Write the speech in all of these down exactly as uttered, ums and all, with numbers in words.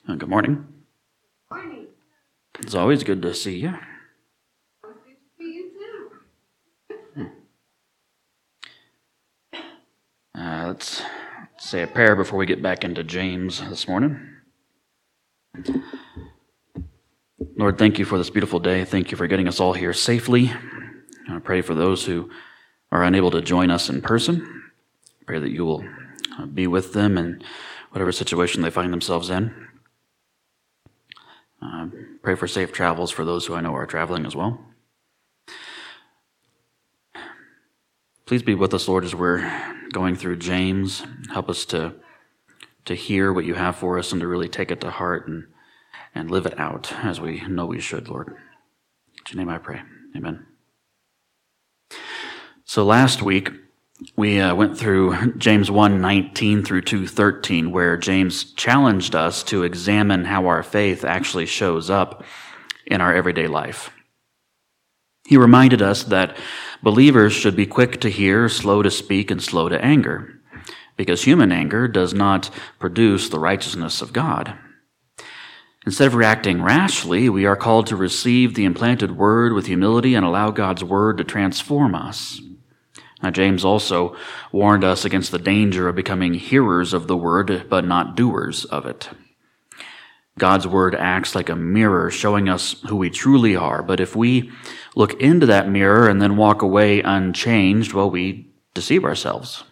Uh, Good morning. Morning. It's always good to see you. It's good to see you too. Uh, let's say a prayer before we get back into James this morning. Lord, thank you for this beautiful day. Thank you for getting us all here safely. I pray for those who are unable to join us in person. Pray that you will uh, be with them in whatever situation they find themselves in. Uh, pray for safe travels for those who I know are traveling as well. Please be with us, Lord, as we're going through James. Help us to to hear what you have for us and to really take it to heart and, and live it out as we know we should, Lord. In your name I pray. Amen. So last week, we uh, went through James one nineteen through two thirteen, where James challenged us to examine how our faith actually shows up in our everyday life. He reminded us that believers should be quick to hear, slow to speak, and slow to anger, because human anger does not produce the righteousness of God. Instead of reacting rashly, we are called to receive the implanted word with humility and allow God's word to transform us. Now, James also warned us against the danger of becoming hearers of the word, but not doers of it. God's word acts like a mirror, showing us who we truly are. But if we look into that mirror and then walk away unchanged, well, we deceive ourselves.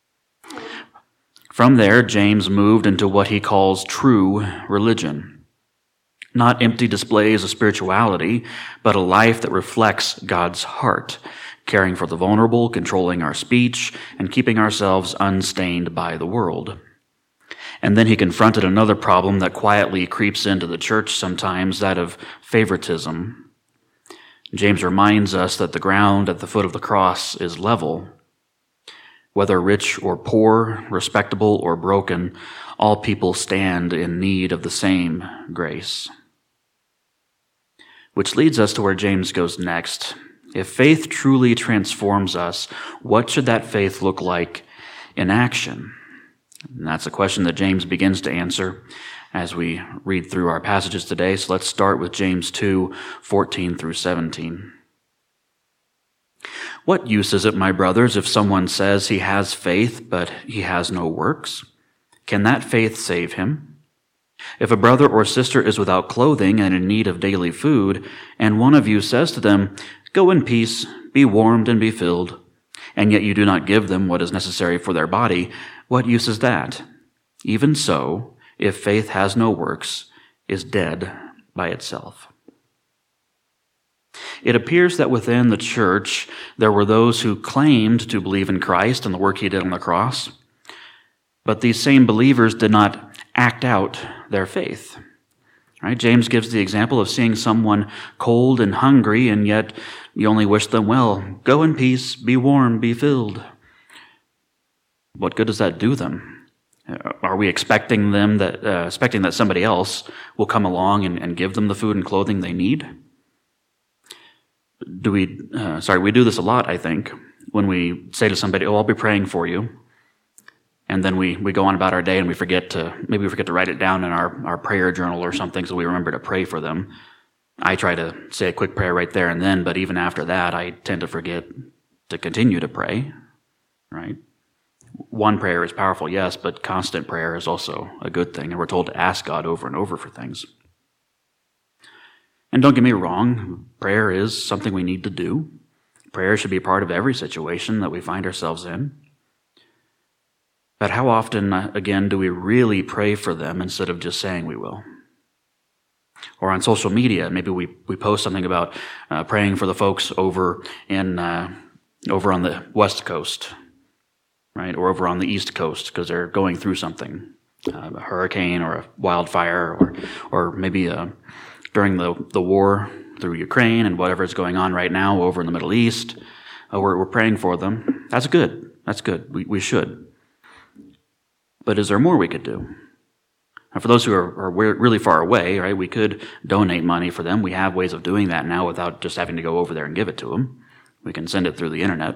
From there, James moved into what he calls true religion. Not empty displays of spirituality, but a life that reflects God's heart, caring for the vulnerable, controlling our speech, and keeping ourselves unstained by the world. And then he confronted another problem that quietly creeps into the church sometimes, that of favoritism. James reminds us that the ground at the foot of the cross is level. Whether rich or poor, respectable or broken, all people stand in need of the same grace. Which leads us to where James goes next. If faith truly transforms us, what should that faith look like in action? And that's a question that James begins to answer as we read through our passages today. So let's start with James two, fourteen through seventeen. What use is it, my brothers, if someone says he has faith, but he has no works? Can that faith save him? If a brother or sister is without clothing and in need of daily food, and one of you says to them, "Go in peace, be warmed and be filled," and yet you do not give them what is necessary for their body, what use is that? Even so, if faith has no works, is dead by itself. It appears that within the church, there were those who claimed to believe in Christ and the work he did on the cross, but these same believers did not act out their faith. Right? James gives the example of seeing someone cold and hungry, and yet you only wish them well. Go in peace, be warm, be filled. What good does that do them? Are we expecting them that uh, expecting that somebody else will come along and, and give them the food and clothing they need? Do we? Uh, sorry, we do this a lot. I think when we say to somebody, "Oh, I'll be praying for you," and then we, we go on about our day and we forget to maybe we forget to write it down in our, our prayer journal or something, so we remember to pray for them. I try to say a quick prayer right there and then, but even after that, I tend to forget to continue to pray. Right? One prayer is powerful, yes, but constant prayer is also a good thing, and we're told to ask God over and over for things. And don't get me wrong, prayer is something we need to do. Prayer should be a part of every situation that we find ourselves in. But how often, again, do we really pray for them instead of just saying we will? Or on social media, maybe we, we post something about uh, praying for the folks over in uh, over on the West Coast, right, or over on the East Coast because they're going through something, uh, a hurricane or a wildfire, or or maybe uh, during the the war through Ukraine and whatever is going on right now over in the Middle East. Uh, we're we're praying for them. That's good. That's good. We we should. But is there more we could do? And for those who are, are really far away, right, we could donate money for them. We have ways of doing that now without just having to go over there and give it to them. We can send it through the internet.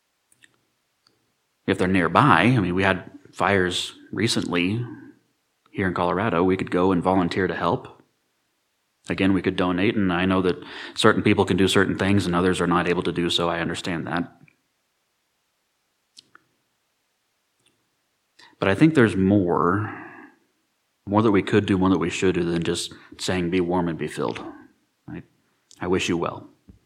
If they're nearby, I mean, we had fires recently here in Colorado, we could go and volunteer to help. Again, we could donate, and I know that certain people can do certain things and others are not able to do so. I understand that. But I think there's more, more that we could do, more that we should do than just saying, be warm and be filled. Right? I wish you well.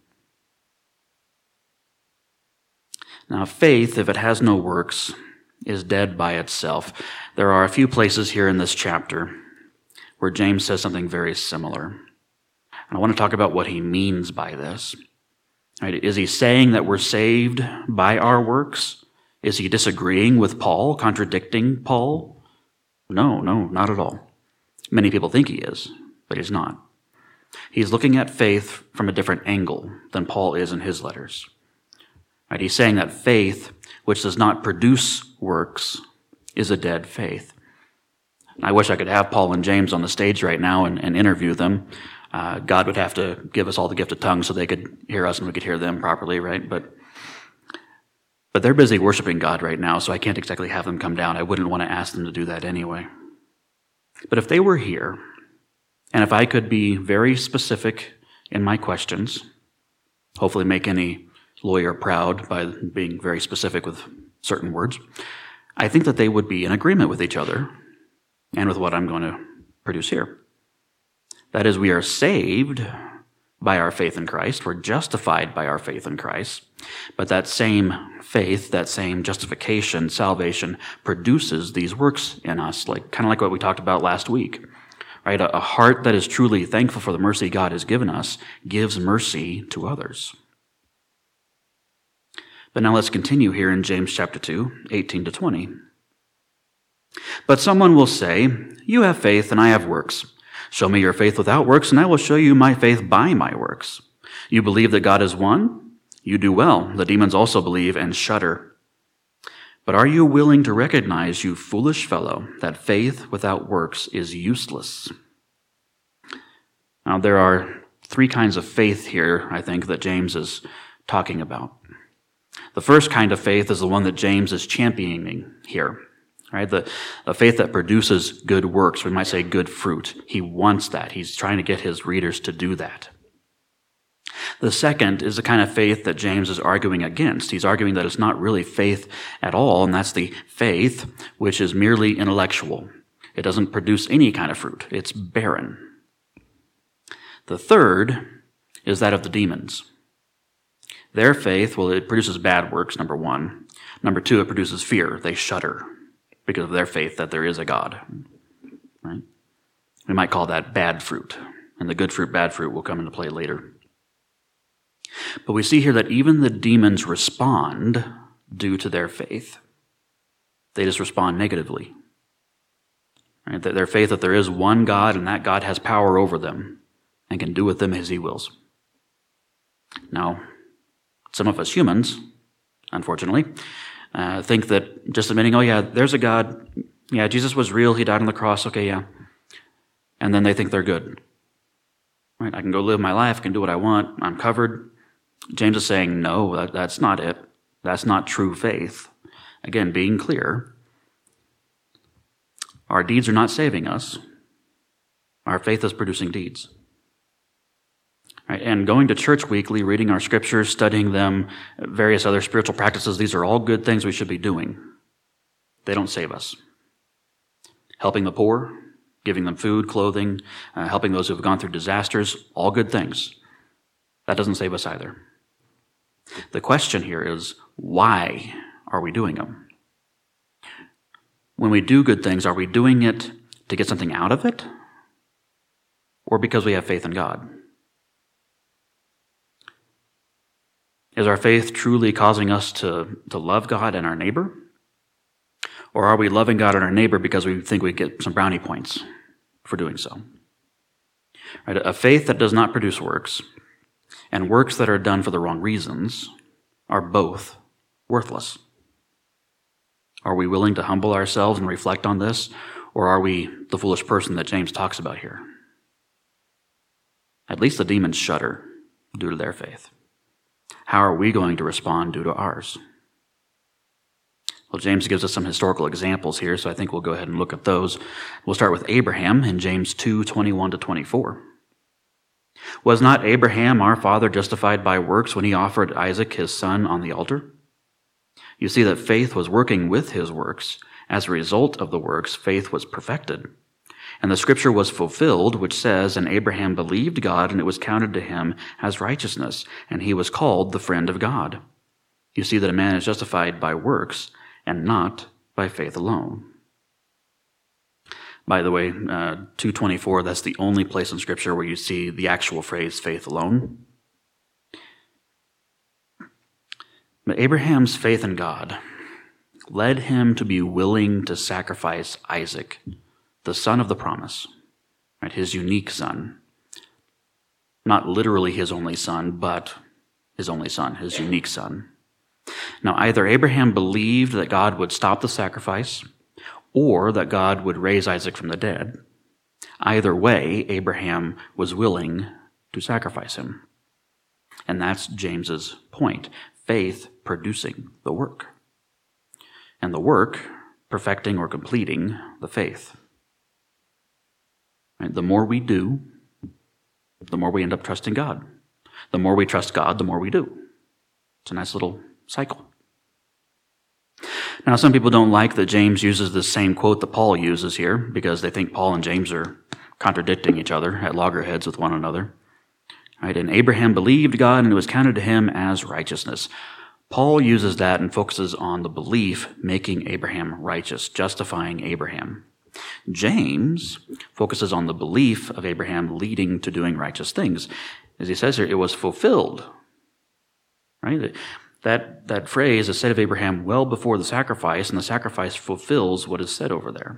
Now, faith, if it has no works, is dead by itself. There are a few places here in this chapter where James says something very similar. And I want to talk about what he means by this. Right? Is he saying that we're saved by our works? Is he disagreeing with Paul, contradicting Paul? No, no, not at all. Many people think he is, but he's not. He's looking at faith from a different angle than Paul is in his letters. Right? He's saying that faith, which does not produce works, is a dead faith. I wish I could have Paul and James on the stage right now and, and interview them. Uh, God would have to give us all the gift of tongues so they could hear us and we could hear them properly, right? But but they're busy worshiping God right now, so I can't exactly have them come down. I wouldn't want to ask them to do that anyway. But if they were here, and if I could be very specific in my questions, hopefully make any lawyer proud by being very specific with certain words, I think that they would be in agreement with each other and with what I'm going to produce here. That is, we are saved by our faith in Christ. We're justified by our faith in Christ. But that same faith, that same justification, salvation, produces these works in us, like kind of like what we talked about last week. Right? A, a heart that is truly thankful for the mercy God has given us gives mercy to others. But now let's continue here in James chapter two, eighteen to twenty. But someone will say, you have faith and I have works. Show me your faith without works, and I will show you my faith by my works. You believe that God is one? You do well. The demons also believe and shudder. But are you willing to recognize, you foolish fellow, that faith without works is useless? Now, there are three kinds of faith here, I think, that James is talking about. The first kind of faith is the one that James is championing here. Right? The, the faith that produces good works, we might say good fruit. He wants that. He's trying to get his readers to do that. The second is the kind of faith that James is arguing against. He's arguing that it's not really faith at all, and that's the faith which is merely intellectual. It doesn't produce any kind of fruit. It's barren. The third is that of the demons. Their faith, well, it produces bad works, number one. Number two, it produces fear. They shudder because of their faith that there is a God. Right? We might call that bad fruit. And the good fruit, bad fruit will come into play later. But we see here that even the demons respond due to their faith. They just respond negatively. Right? Their faith that there is one God and that God has power over them and can do with them as he wills. Now, some of us humans, unfortunately, Uh, think that just admitting, oh yeah, there's a God, yeah, Jesus was real, he died on the cross, okay, yeah. And then they think they're good. Right? I can go live my life, I can do what I want, I'm covered. James is saying, no, that, that's not it. That's not true faith. Again, being clear, our deeds are not saving us. Our faith is producing deeds. Right? And going to church weekly, reading our scriptures, studying them, various other spiritual practices, these are all good things we should be doing. They don't save us. Helping the poor, giving them food, clothing, uh, helping those who have gone through disasters, all good things. That doesn't save us either. The question here is, why are we doing them? When we do good things, are we doing it to get something out of it? Or because we have faith in God? Is our faith truly causing us to, to love God and our neighbor? Or are we loving God and our neighbor because we think we get some brownie points for doing so? Right? A faith that does not produce works and works that are done for the wrong reasons are both worthless. Are we willing to humble ourselves and reflect on this? Or are we the foolish person that James talks about here? At least the demons shudder due to their faith. How are we going to respond due to ours? Well, James gives us some historical examples here, so I think we'll go ahead and look at those. We'll start with Abraham in James two, twenty-one to twenty-four. Was not Abraham our father justified by works when he offered Isaac his son on the altar? You see that faith was working with his works. As a result of the works, faith was perfected. And the scripture was fulfilled, which says, and Abraham believed God, and it was counted to him as righteousness, and he was called the friend of God. You see that a man is justified by works, and not by faith alone. By the way, uh, two twenty-four, that's the only place in Scripture where you see the actual phrase faith alone. But Abraham's faith in God led him to be willing to sacrifice Isaac, the son of the promise, right, his unique son. Not literally his only son, but his only son, his unique son. Now, either Abraham believed that God would stop the sacrifice, or that God would raise Isaac from the dead. Either way, Abraham was willing to sacrifice him. And that's James's point. Faith producing the work. And the work perfecting or completing the faith. Right? The more we do, the more we end up trusting God. The more we trust God, the more we do. It's a nice little cycle. Now, some people don't like that James uses the same quote that Paul uses here because they think Paul and James are contradicting each other at loggerheads with one another. Right? And Abraham believed God, and it was counted to him as righteousness. Paul uses that and focuses on the belief making Abraham righteous, justifying Abraham. James focuses on the belief of Abraham leading to doing righteous things. As he says here, it was fulfilled. Right? That, that phrase is said of Abraham well before the sacrifice, and the sacrifice fulfills what is said over there.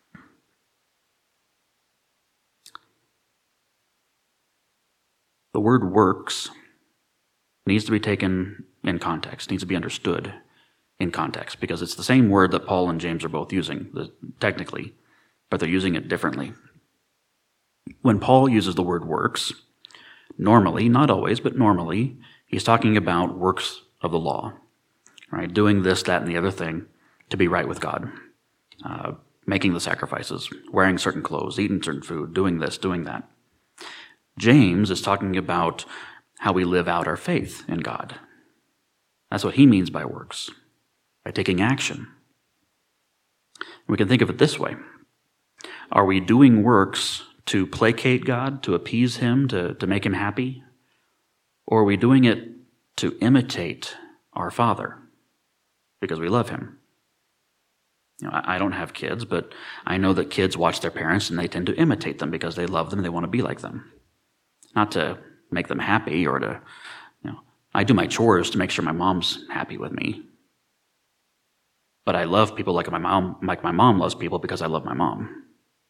The word works needs to be taken in context, needs to be understood in context, because it's the same word that Paul and James are both using, technically, but they're using it differently. When Paul uses the word works, normally, not always, but normally, he's talking about works of the law, right? Doing this, that, and the other thing to be right with God. Uh, making the sacrifices, wearing certain clothes, eating certain food, doing this, doing that. James is talking about how we live out our faith in God. That's what he means by works, by taking action. We can think of it this way. Are we doing works to placate God, to appease him, to, to make him happy? Or are we doing it to imitate our Father because we love him? You know, I, I don't have kids, but I know that kids watch their parents and they tend to imitate them because they love them and they want to be like them. Not to make them happy or to, you know, I do my chores to make sure my mom's happy with me. But I love people like my mom, like my mom loves people because I love my mom.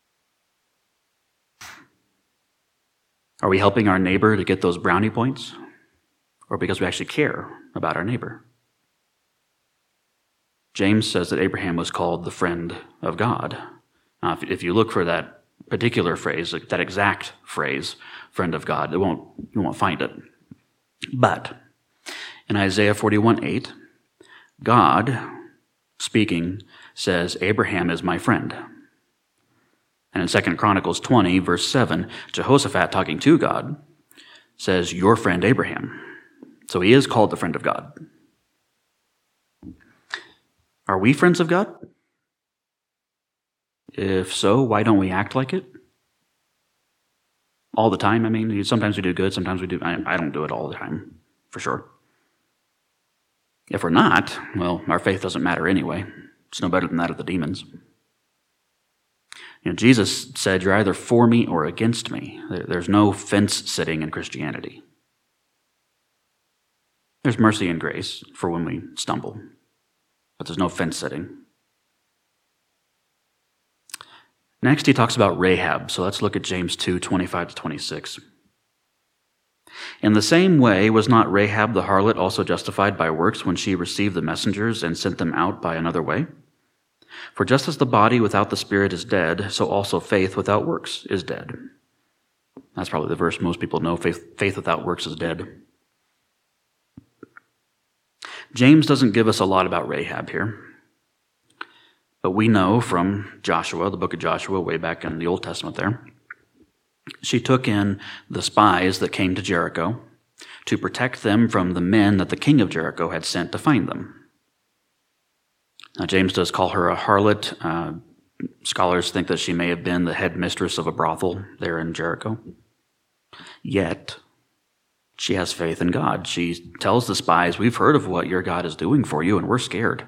Are we helping our neighbor to get those brownie points? Or because we actually care about our neighbor? James says that Abraham was called the friend of God. Uh, if, if you look for that particular phrase, that exact phrase, friend of God, it won't, you won't find it. But in Isaiah forty-one eight, God, speaking, says, Abraham is my friend. And in Second Chronicles twenty, verse seven, Jehoshaphat, talking to God, says, your friend Abraham. So he is called the friend of God. Are we friends of God? If so, why don't we act like it? All the time, I mean, sometimes we do good, sometimes we do, I, I don't do it all the time, for sure. If we're not, well, our faith doesn't matter anyway. It's no better than that of the demons. You know, Jesus said, you're either for me or against me. There's no fence sitting in Christianity. There's mercy and grace for when we stumble, but there's no fence sitting. Next, he talks about Rahab. So let's look at James two, twenty-five to twenty-six. In the same way, was not Rahab the harlot also justified by works when she received the messengers and sent them out by another way? For just as the body without the spirit is dead, so also faith without works is dead. That's probably the verse most people know. Faith, faith without works is dead. James doesn't give us a lot about Rahab here. But we know from Joshua, the book of Joshua, way back in the Old Testament there, she took in the spies that came to Jericho to protect them from the men that the king of Jericho had sent to find them. Now, James does call her a harlot. Uh, scholars think that she may have been the head mistress of a brothel there in Jericho. Yet, she has faith in God. She tells the spies, we've heard of what your God is doing for you, and we're scared.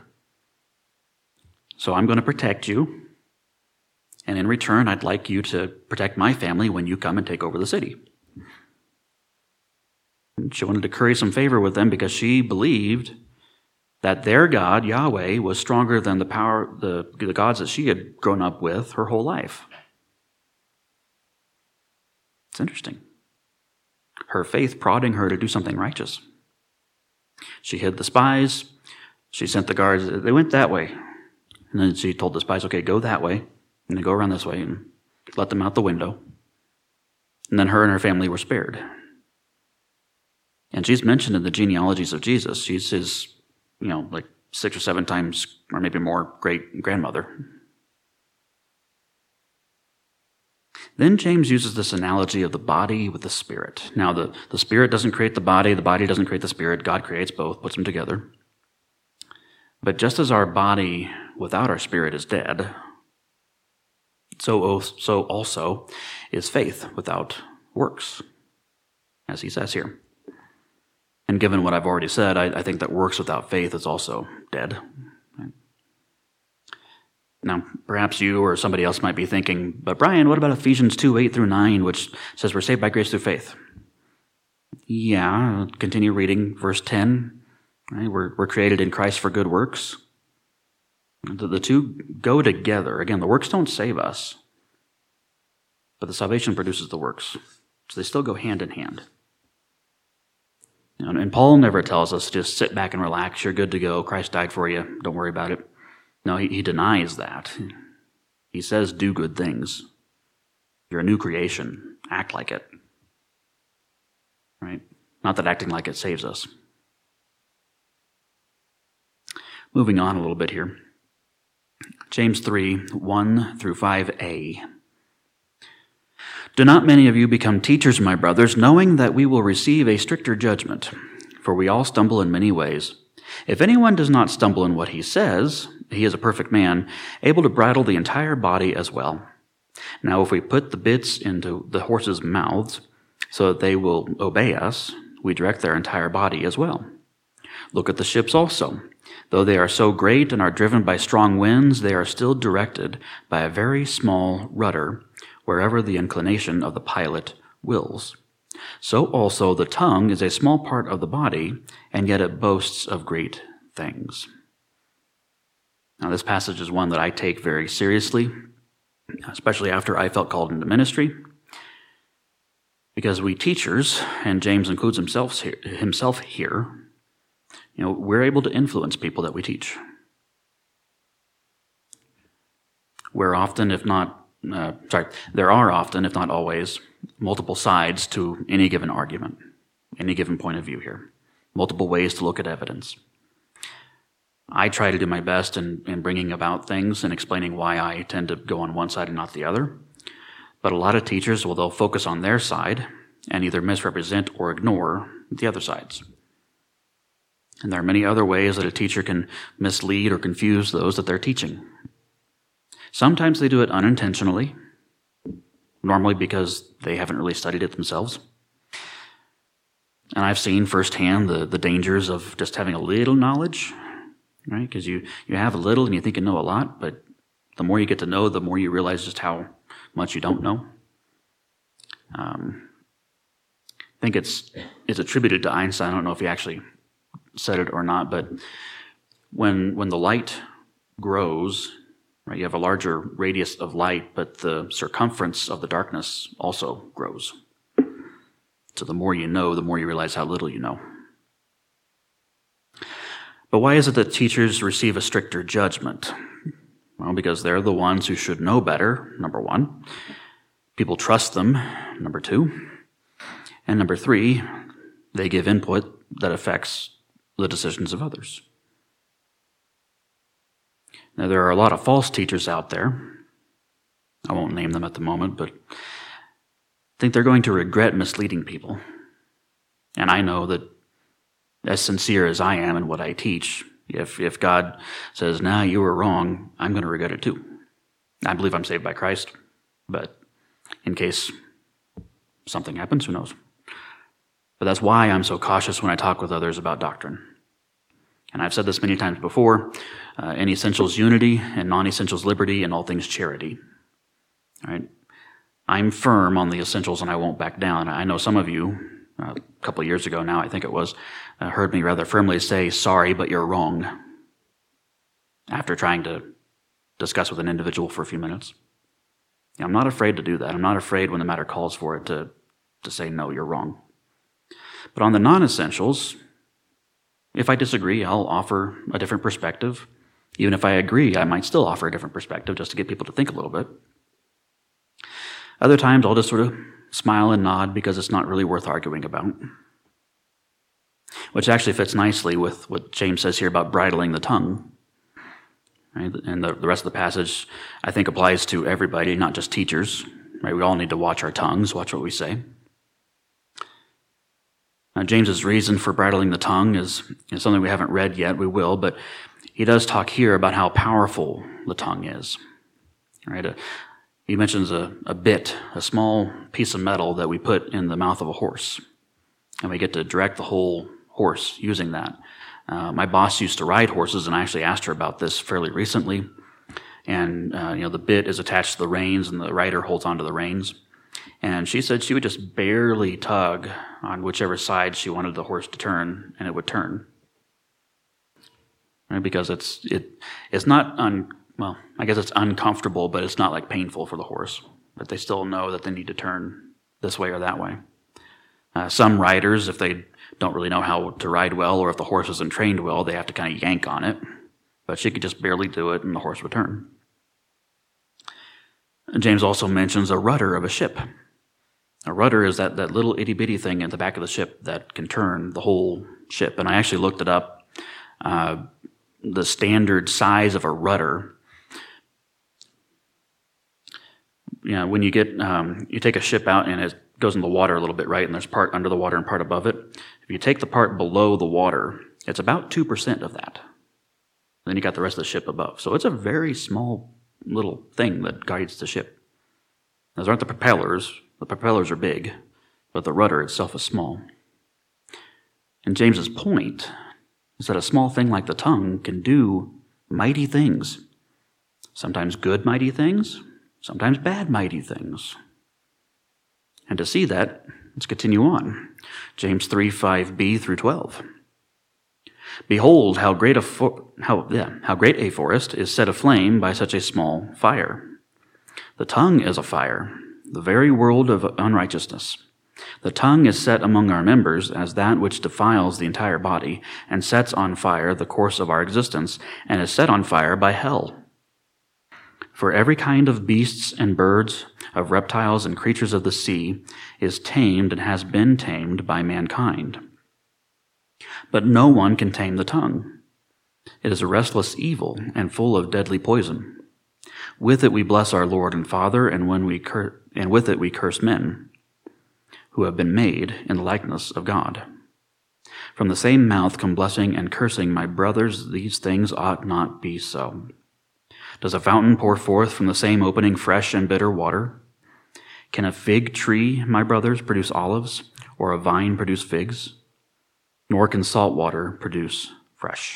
So I'm going to protect you. And in return, I'd like you to protect my family when you come and take over the city. And she wanted to curry some favor with them because she believed that their God, Yahweh, was stronger than the power, the, the gods that she had grown up with her whole life. It's interesting. Her faith prodding her to do something righteous. She hid the spies. She sent the guards. They went that way. And then she told the spies, okay, go that way. And they go around this way and let them out the window. And then her and her family were spared. And she's mentioned in the genealogies of Jesus. She's his, you know, like six or seven times, or maybe more, great-grandmother. Then James uses this analogy of the body with the spirit. Now, the, the spirit doesn't create the body. The body doesn't create the spirit. God creates both, puts them together. But just as our body without our spirit is dead, so, so also is faith without works, as he says here. And given what I've already said, I, I think that works without faith is also dead. Now, perhaps you or somebody else might be thinking, but Brian, what about Ephesians two, eight through nine, which says we're saved by grace through faith? Yeah, continue reading verse ten. Right? We're, we're created in Christ for good works. The, the two go together. Again, the works don't save us, but the salvation produces the works. So they still go hand in hand. And Paul never tells us just sit back and relax. You're good to go. Christ died for you. Don't worry about it. No, he, he denies that. He says do good things. You're a new creation. Act like it. Right? Not that acting like it saves us. Moving on a little bit here. James three, one through five a. Do not many of you become teachers, my brothers, knowing that we will receive a stricter judgment? For we all stumble in many ways. If anyone does not stumble in what he says, he is a perfect man, able to bridle the entire body as well. Now if we put the bits into the horses' mouths so that they will obey us, we direct their entire body as well. Look at the ships also. Though they are so great and are driven by strong winds, they are still directed by a very small rudder, wherever the inclination of the pilot wills. So also the tongue is a small part of the body, and yet it boasts of great things. Now this passage is one that I take very seriously, especially after I felt called into ministry, because we teachers, and James includes himself here, himself here, you know, we're able to influence people that we teach. We're often, if not Uh, sorry, there are often, if not always, multiple sides to any given argument, any given point of view here, multiple ways to look at evidence. I try to do my best in, in bringing about things and explaining why I tend to go on one side and not the other. But a lot of teachers, well, they'll focus on their side and either misrepresent or ignore the other sides. And there are many other ways that a teacher can mislead or confuse those that they're teaching. Sometimes they do it unintentionally, normally because they haven't really studied it themselves. And I've seen firsthand the, the dangers of just having a little knowledge, right? Because you, you have a little and you think you know a lot, but the more you get to know, the more you realize just how much you don't know. Um, I think it's it's attributed to Einstein. I don't know if he actually said it or not, but when when the light grows, right, you have a larger radius of light, but the circumference of the darkness also grows. So the more you know, the more you realize how little you know. But why is it that teachers receive a stricter judgment? Well, because they're the ones who should know better, number one. People trust them, number two. And number three, they give input that affects the decisions of others. Now, there are a lot of false teachers out there. I won't name them at the moment, but I think they're going to regret misleading people. And I know that as sincere as I am in what I teach, if if God says, nah, you were wrong, I'm going to regret it too. I believe I'm saved by Christ, but in case something happens, who knows? But that's why I'm so cautious when I talk with others about doctrine. And I've said this many times before, uh, in essentials unity, and non-essentials liberty, and all things charity. All right? I'm firm on the essentials and I won't back down. I know some of you, uh, a couple of years ago now, I think it was, uh, heard me rather firmly say, sorry, but you're wrong, after trying to discuss with an individual for a few minutes. Yeah, I'm not afraid to do that. I'm not afraid when the matter calls for it to, to say, no, you're wrong. But on the non-essentials, if I disagree, I'll offer a different perspective. Even if I agree, I might still offer a different perspective just to get people to think a little bit. Other times, I'll just sort of smile and nod because it's not really worth arguing about. Which actually fits nicely with what James says here about bridling the tongue. Right? And the, the rest of the passage, I think, applies to everybody, not just teachers. Right? We all need to watch our tongues, watch what we say. Now, James's reason for bridling the tongue is, is something we haven't read yet. We will, but he does talk here about how powerful the tongue is. Right? Uh, he mentions a, a bit, a small piece of metal that we put in the mouth of a horse, and we get to direct the whole horse using that. Uh, my boss used to ride horses, and I actually asked her about this fairly recently. And uh, you know, the bit is attached to the reins, and the rider holds onto the reins. And she said she would just barely tug on whichever side she wanted the horse to turn, and it would turn. Right? Because it's it it's not un well, I guess it's uncomfortable, but it's not like painful for the horse. But they still know that they need to turn this way or that way. Uh, some riders, if they don't really know how to ride well, or if the horse isn't trained well, they have to kind of yank on it. But she could just barely do it, and the horse would turn. James also mentions a rudder of a ship. A rudder is that, that little itty-bitty thing at the back of the ship that can turn the whole ship. And I actually looked it up. Uh, the standard size of a rudder, you know, when you get, um, you take a ship out and it goes in the water a little bit, right? And there's part under the water and part above it. If you take the part below the water, it's about two percent of that. Then you got the rest of the ship above. So it's a very small little thing that guides the ship. Those aren't the propellers. The propellers are big, but the rudder itself is small. And James's point is that a small thing like the tongue can do mighty things. Sometimes good mighty things, sometimes bad mighty things. And to see that, let's continue on. James three, five b through twelve. Behold, how great a for- how yeah, how great a forest is set aflame by such a small fire. The tongue is a fire, the very world of unrighteousness. The tongue is set among our members as that which defiles the entire body, and sets on fire the course of our existence, and is set on fire by hell. For every kind of beasts and birds, of reptiles and creatures of the sea, is tamed and has been tamed by mankind. But no one can tame the tongue. It is a restless evil and full of deadly poison. With it we bless our Lord and Father, and when we cur- and with it we curse men, who have been made in the likeness of God. From the same mouth come blessing and cursing. My brothers, these things ought not be so. Does a fountain pour forth from the same opening fresh and bitter water? Can a fig tree, my brothers, produce olives, or a vine produce figs? Nor can salt water produce fresh.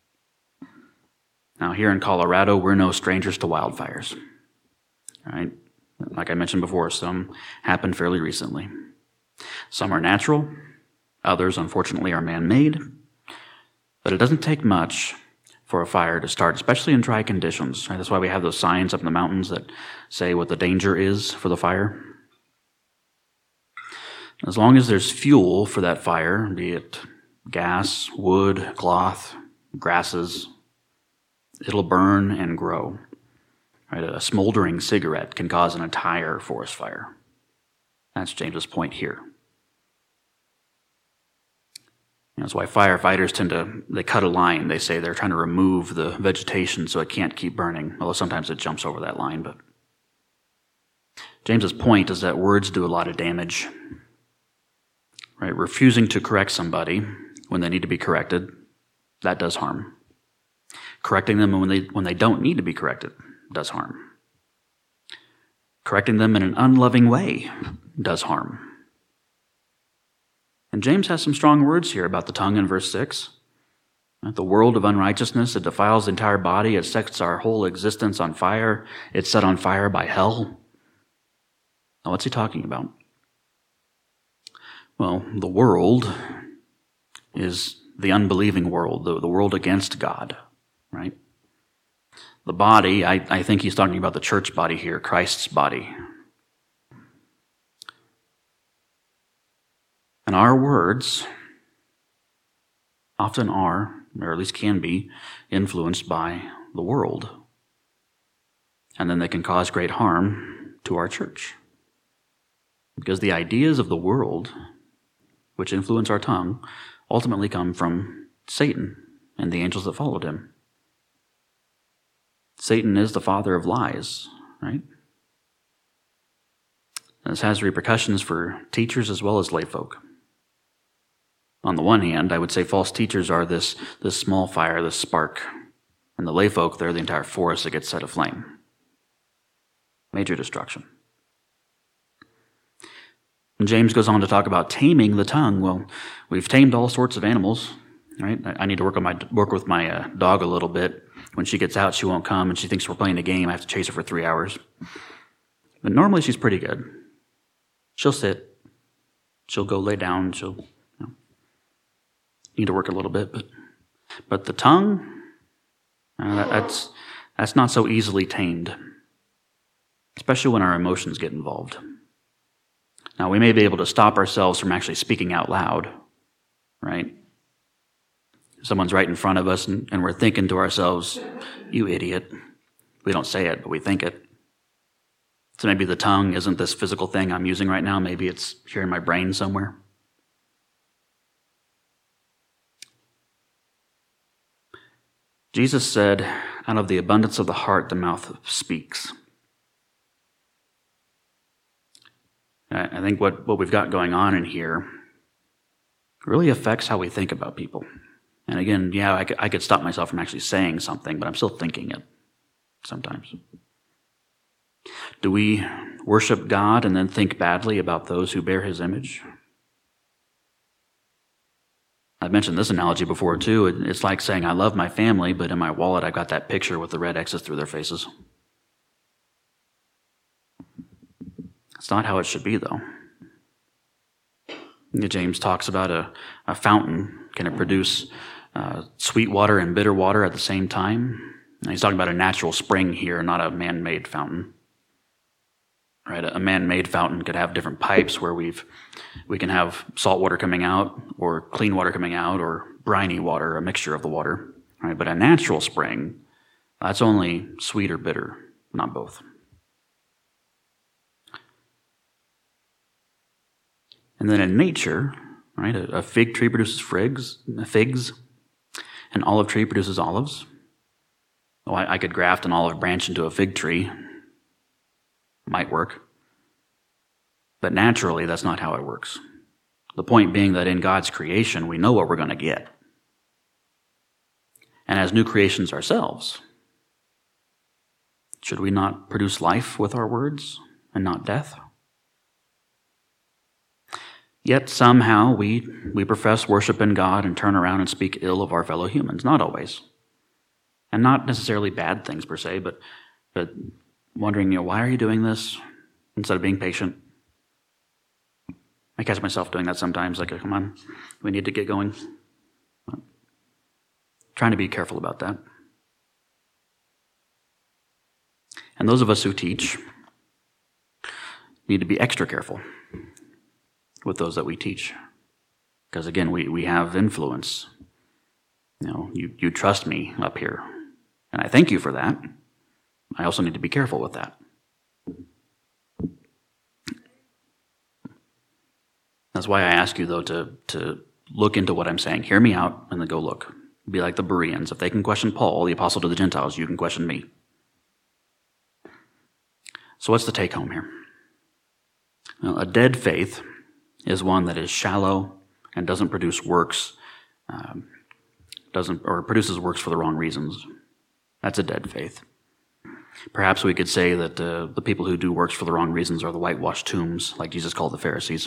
Now, here in Colorado, we're no strangers to wildfires. All right? Like I mentioned before, some happened fairly recently. Some are natural, others, unfortunately, are man-made. But it doesn't take much for a fire to start, especially in dry conditions. Right? That's why we have those signs up in the mountains that say what the danger is for the fire. As long as there's fuel for that fire, be it gas, wood, cloth, grasses, it'll burn and grow. Right? A smoldering cigarette can cause an entire forest fire. That's James's point here. That's why firefighters tend to, they cut a line. They say they're trying to remove the vegetation so it can't keep burning, although sometimes it jumps over that line. But James's point is that words do a lot of damage. Right? Refusing to correct somebody when they need to be corrected, that does harm. Correcting them when they when they don't need to be corrected does harm. Correcting them in an unloving way does harm. And James has some strong words here about the tongue in verse six. The world of unrighteousness, it defiles the entire body, it sets our whole existence on fire, it's set on fire by hell. Now, what's he talking about? Well, the world is the unbelieving world, the, the world against God, right? The body, I, I think he's talking about the church body here, Christ's body. And our words often are, or at least can be, influenced by the world. And then they can cause great harm to our church. Because the ideas of the world, which influence our tongue, ultimately come from Satan and the angels that followed him. Satan is the father of lies, right? And this has repercussions for teachers as well as layfolk. On the one hand, I would say false teachers are this, this small fire, this spark. And the layfolk, they're the entire forest that gets set aflame. Major destruction. And James goes on to talk about taming the tongue. Well, we've tamed all sorts of animals, right? I need to work on my work with my uh, dog a little bit. When she gets out, she won't come, and she thinks we're playing a game. I have to chase her for three hours. But normally she's pretty good. She'll sit. She'll go lay down. She'll you know, need to work a little bit. But but the tongue, uh, that, that's that's not so easily tamed, especially when our emotions get involved. Now, we may be able to stop ourselves from actually speaking out loud, right? Someone's right in front of us, and, and we're thinking to ourselves, you idiot. We don't say it, but we think it. So maybe the tongue isn't this physical thing I'm using right now. Maybe it's here in my brain somewhere. Jesus said, out of the abundance of the heart, the mouth speaks. I think what, what we've got going on in here really affects how we think about people. And again, yeah, I could, I could stop myself from actually saying something, but I'm still thinking it sometimes. Do we worship God and then think badly about those who bear his image? I've mentioned this analogy before too. It's like saying I love my family, but in my wallet I've got that picture with the red X's through their faces. It's not how it should be, though. James talks about a, a fountain. Can it produce uh, sweet water and bitter water at the same time? And he's talking about a natural spring here, not a man-made fountain. Right? A man-made fountain could have different pipes where we've we can have salt water coming out, or clean water coming out, or briny water, a mixture of the water. Right? But a natural spring, that's only sweet or bitter, not both. And then in nature, right, a, a fig tree produces figs, figs, an olive tree produces olives. Oh, I, I could graft an olive branch into a fig tree. Might work. But naturally, that's not how it works. The point being that in God's creation, we know what we're going to get. And as new creations ourselves, should we not produce life with our words and not death? Yet somehow we, we profess worship in God and turn around and speak ill of our fellow humans. Not always. And not necessarily bad things per se, but but wondering, you know, why are you doing this? Instead of being patient. I catch myself doing that sometimes, like, come on, we need to get going. Trying to be careful about that. And those of us who teach need to be extra careful with those that we teach. Because again, we, we have influence. You know, you, you trust me up here. And I thank you for that. I also need to be careful with that. That's why I ask you, though, to, to look into what I'm saying. Hear me out, and then go look. Be like the Bereans. If they can question Paul, the apostle to the Gentiles, you can question me. So what's the take home here? Well, a dead faith is one that is shallow and doesn't produce works, um, doesn't or produces works for the wrong reasons. That's a dead faith. Perhaps we could say that uh, the people who do works for the wrong reasons are the whitewashed tombs, like Jesus called the Pharisees.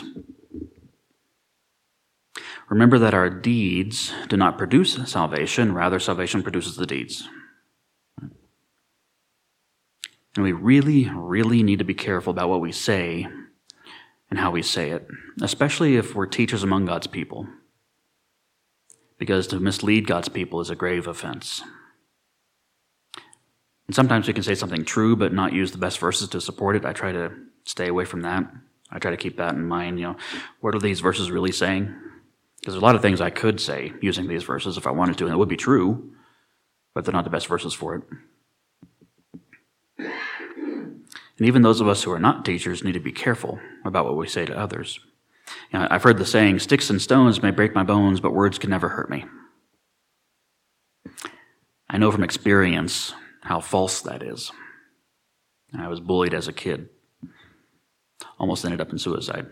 Remember that our deeds do not produce salvation, rather salvation produces the deeds. And we really, really need to be careful about what we say and how we say it, especially if we're teachers among God's people, because to mislead God's people is a grave offense. And sometimes we can say something true but not use the best verses to support it. I try to stay away from that. I try to keep that in mind. You know, what are these verses really saying? Because there's a lot of things I could say using these verses if I wanted to, and it would be true, but they're not the best verses for it. And even those of us who are not teachers need to be careful about what we say to others. You know, I've heard the saying, sticks and stones may break my bones, but words can never hurt me. I know from experience how false that is. I was bullied as a kid. Almost ended up in suicide.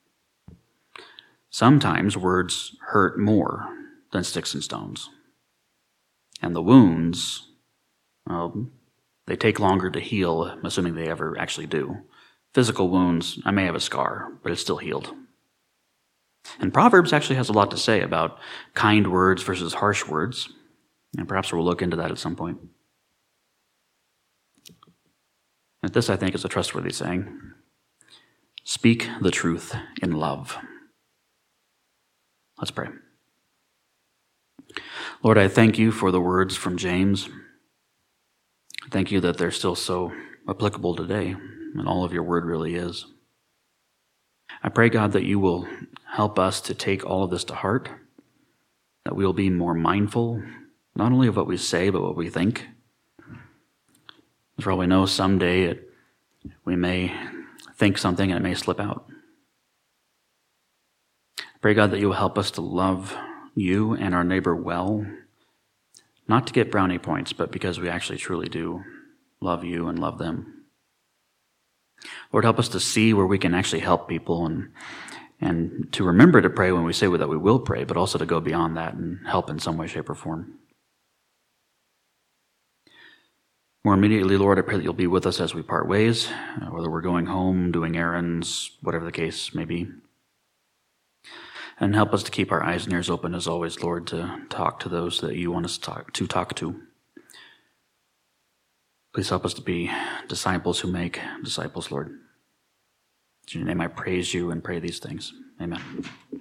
Sometimes words hurt more than sticks and stones. And the wounds, well, they take longer to heal, assuming they ever actually do. Physical wounds, I may have a scar, but it's still healed. And Proverbs actually has a lot to say about kind words versus harsh words. And perhaps we'll look into that at some point. And this, I think, is a trustworthy saying. Speak the truth in love. Let's pray. Lord, I thank you for the words from James. Thank you that they're still so applicable today, and all of your word really is. I pray, God, that you will help us to take all of this to heart, that we will be more mindful, not only of what we say, but what we think. For all we know, someday it, we may think something and it may slip out. I pray, God, that you will help us to love you and our neighbor well, not to get brownie points, but because we actually truly do love you and love them. Lord, help us to see where we can actually help people and and to remember to pray when we say that we will pray, but also to go beyond that and help in some way, shape, or form. More immediately, Lord, I pray that you'll be with us as we part ways, whether we're going home, doing errands, whatever the case may be. And help us to keep our eyes and ears open, as always, Lord, to talk to those that you want us to talk to. Talk to. Please help us to be disciples who make disciples, Lord. In your name I praise you and pray these things. Amen.